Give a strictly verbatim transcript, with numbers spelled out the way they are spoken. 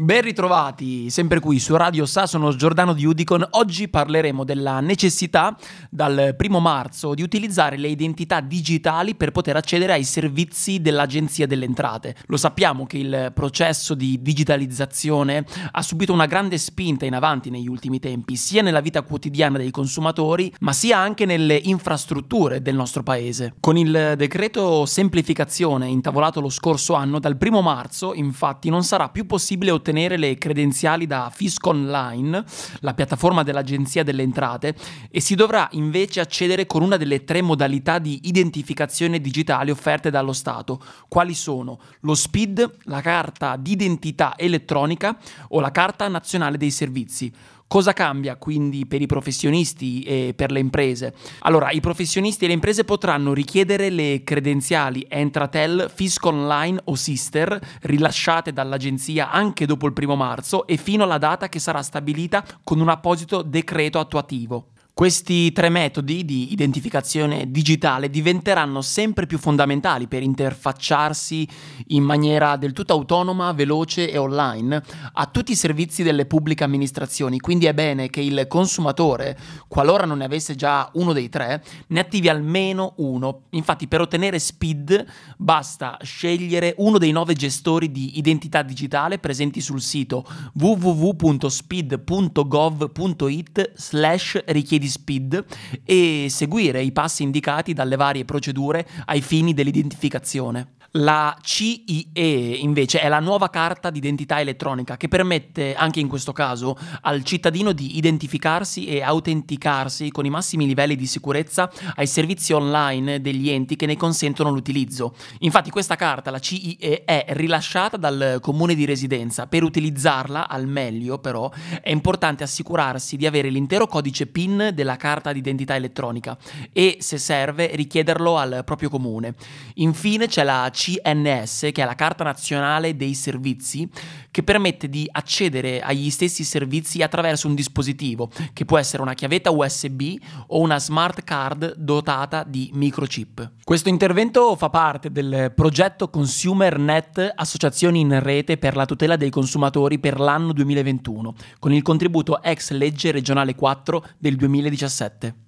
Ben ritrovati, sempre qui su Radio Sa, sono Giordano di Udicon. Oggi parleremo della necessità dal primo marzo di utilizzare le identità digitali per poter accedere ai servizi dell'Agenzia delle Entrate. Lo sappiamo che il processo di digitalizzazione ha subito una grande spinta in avanti negli ultimi tempi, sia nella vita quotidiana dei consumatori, ma sia anche nelle infrastrutture del nostro paese. Con il decreto semplificazione intavolato lo scorso anno, dal primo marzo, infatti, non sarà più possibile ottenere le credenziali da Fisco Online, la piattaforma dell'Agenzia delle Entrate, e si dovrà invece accedere con una delle tre modalità di identificazione digitale offerte dallo Stato, quali sono lo S P I D, la carta d'identità elettronica o la carta nazionale dei servizi. Cosa cambia quindi per i professionisti e per le imprese? Allora, i professionisti e le imprese potranno richiedere le credenziali Entratel, Fisco Online o Sister rilasciate dall'agenzia anche dopo il primo marzo e fino alla data che sarà stabilita con un apposito decreto attuativo. Questi tre metodi di identificazione digitale diventeranno sempre più fondamentali per interfacciarsi in maniera del tutto autonoma, veloce e online a tutti i servizi delle pubbliche amministrazioni, quindi è bene che il consumatore, qualora non ne avesse già uno dei tre, ne attivi almeno uno. Infatti, per ottenere S P I D basta scegliere uno dei nove gestori di identità digitale presenti sul sito w w w punto spid punto gov punto it slash richiedi S P I D e seguire i passi indicati dalle varie procedure ai fini dell'identificazione. La C I E invece è la nuova carta d'identità elettronica che permette anche in questo caso al cittadino di identificarsi e autenticarsi con i massimi livelli di sicurezza ai servizi online degli enti che ne consentono l'utilizzo. Infatti questa carta, la C I E, è rilasciata dal comune di residenza. Per utilizzarla al meglio però è importante assicurarsi di avere l'intero codice P I N della carta d'identità elettronica e, se serve, richiederlo al proprio comune. Infine c'è la C N S, che è la Carta Nazionale dei Servizi, che permette di accedere agli stessi servizi attraverso un dispositivo, che può essere una chiavetta U S B o una smart card dotata di microchip. Questo intervento fa parte del progetto ConsumerNet, associazioni in rete per la tutela dei consumatori per l'anno duemilaventuno, con il contributo ex legge regionale quattro del duemiladiciassette.